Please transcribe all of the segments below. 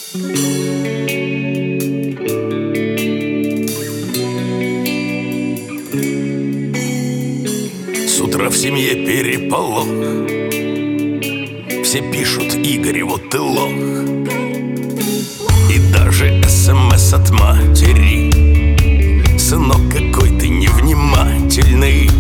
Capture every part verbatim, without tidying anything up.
С утра в семье переполох. Все пишут: Игорь, вот ты лох. И даже СМС от матери: сынок, какой ты невнимательный.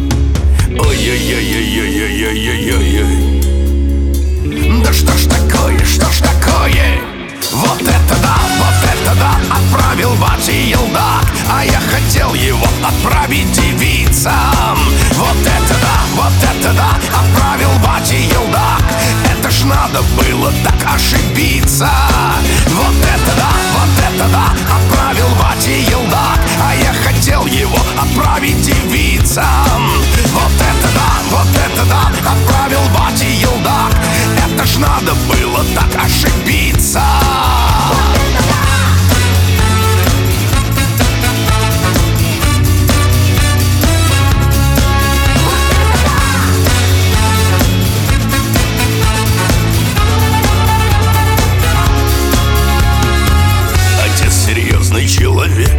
Ой-ой-ой-ой-ой-ой-ой-ой-ой. Да что ж такое, что ж такое? Вот это да, вот это да, отправил Вате Елдак. А я хотел его отправить девицам. Вот это да, вот это да, отправил Вате Елдак. Это ж надо было так ошибиться. Вот это да, вот это да, отправил Вате Елдак. А я хотел его отправить девицам. Вот это да, вот это да, отправил Вате Елдак. Это ж надо было так ошибиться. Отец серьезный человек,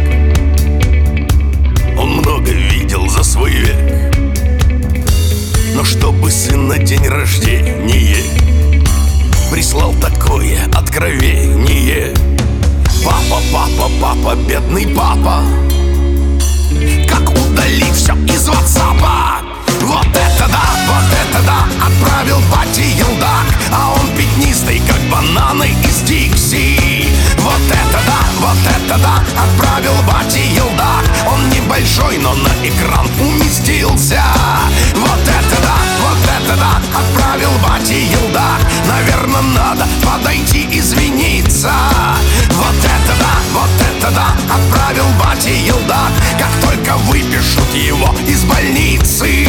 он много видел за свой век. Но чтобы сын на день рождения прислал такое откровение: папа, папа, папа, бедный папа, как удалить все из ватсапа. Вот это да, вот это да, отправил Вате Елдак. А он пятнистый, как бананы из Дикси. Вот это да, вот это да, отправил Вате Елдак. Он небольшой, но на экран уместился. Вот это да, вот это да, отправил Вате Елдак. Наверное, надо подойти извиниться. Вот это да, вот это да, отправил Вате Елдак. Как только выпишут его из больницы.